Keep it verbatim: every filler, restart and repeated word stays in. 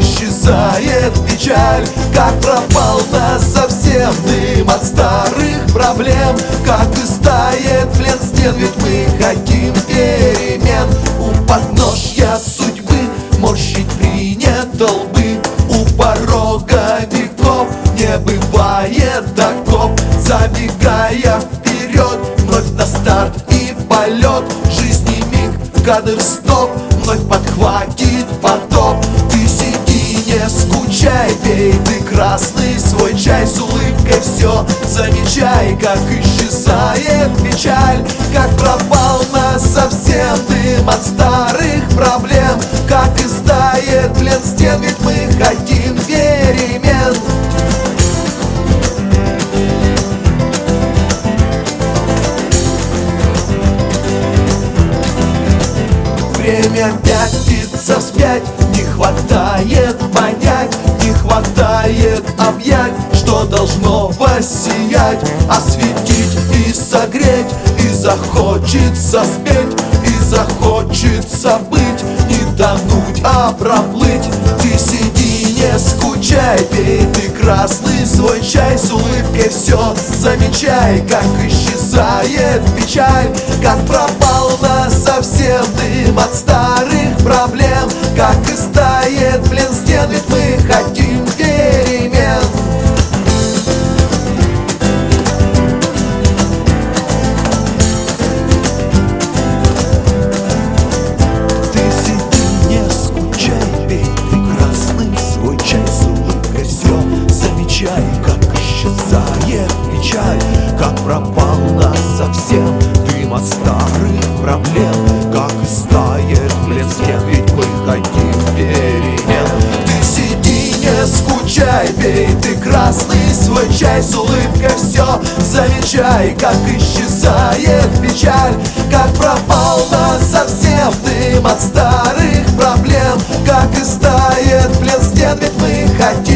исчезает печаль, как пропал насовсем дым от старых проблем, как истает плен стен, ведь мы хотим перемен. У подножья судьбы морщить принято лбы, у порога веков не бывает окоп. Забегая вперед, вновь на старт и полет, жизни миг, кадр стоп, вновь подхватит потоп. Ты сиди, не скучай, пей ты красный свой чай, с улыбкой все замечай, как исчезает печаль, как пропал насовсем дым от старых проблем, как истает плен стен, ведь мы хотим перемен. Время пятится вспять, не хватает понять, не хватает объять, что должно воссиять, осветить и согреть, и захочется спеть, и захочется быть, не тонуть, а проплыть. Ты сиди, не скучай, пей ты красный свой чай, с улыбкой все замечай, как исчезает печаль, как пропал насовсем дым от старых проблем, как истает плен стен, ведь мы хотим перемен. Ты сиди, не скучай, пей ты красный свой чай, с улыбкой все замечай, как исчезает печаль, как пропал насовсем дым от старых проблем, как истает плен стен, ведь мы хотим перемен. Ты сиди, не скучай, пей ты красный свой чай, с улыбкой все замечай, как исчезает печаль, как пропал насовсем дым от старых проблем, как истает плен стен, ведь мы хотим